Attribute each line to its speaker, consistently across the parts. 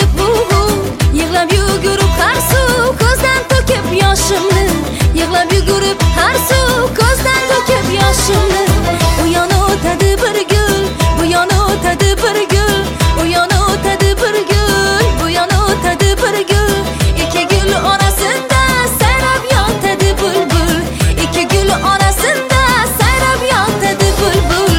Speaker 1: Yig'lab yugurib har suv ko'zdan to'kib yoshimni, yig'lab yugurib har suv ko'zdan to'kib yoshimni. U yana o'tadi bir gul, bu yana o'tadi bir gul, u yana o'tadi bir gul, bu yana o'tadi bir gul. Ikki gul orasida sayrab yotadi bulbul, ikki gul orasida sayrab yotadi bulbul.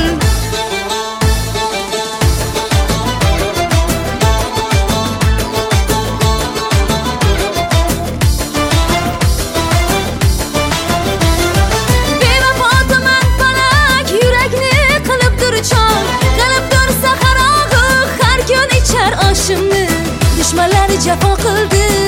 Speaker 1: Dushmanlar jafo qildi,